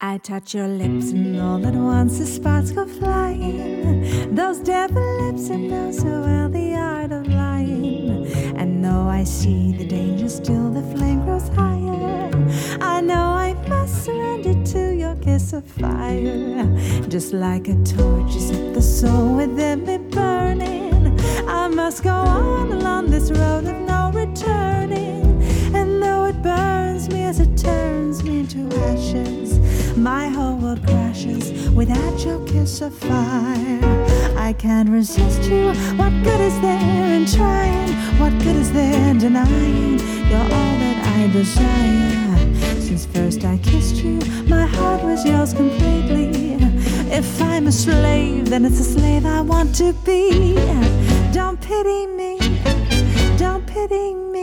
I touch your lips and all at once the sparks go flying. Those devil lips and know so well the art of lying. And though I see the danger, still the flame grows higher. I know I must surrender to your kiss of fire. Just like a torch, you set the soul within me burning. I must go on along this road of no returning. And though it burns me as it turns me into ashes, my whole world crashes without your kiss of fire. I can't resist you. What good is there in trying? What good is there in denying? You're all that I desire. Since first I kissed you, my heart was yours completely. If I'm a slave, then it's a slave I want to be. Don't pity me. Don't pity me.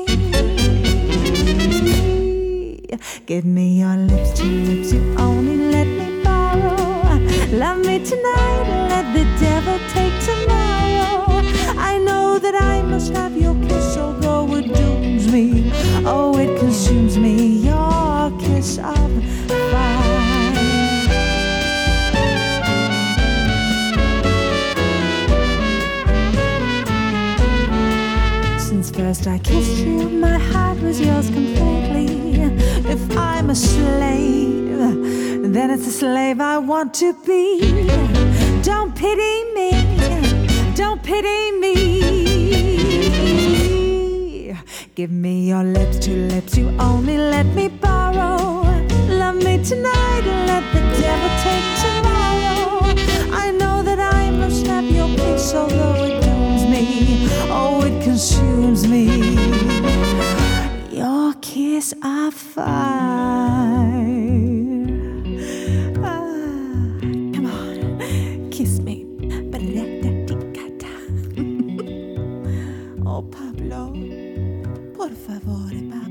Give me your lips, two lips you only let me borrow. Love me tonight and let the devil take tomorrow. I know that I must have your kiss, although it dooms me. Oh, it consumes me, your kiss of fire. Since first I kissed you, my heart was yours completely. If I'm a slave, then it's a slave I want to be. Don't pity me, don't pity me. Give me your lips, two lips you only let me borrow. Love me tonight and let the devil take tomorrow. I know that I must have your kiss, although it dooms me. Oh, it consumes me. Your kiss of fire. Come on, kiss me. Oh, Pablo, por favore,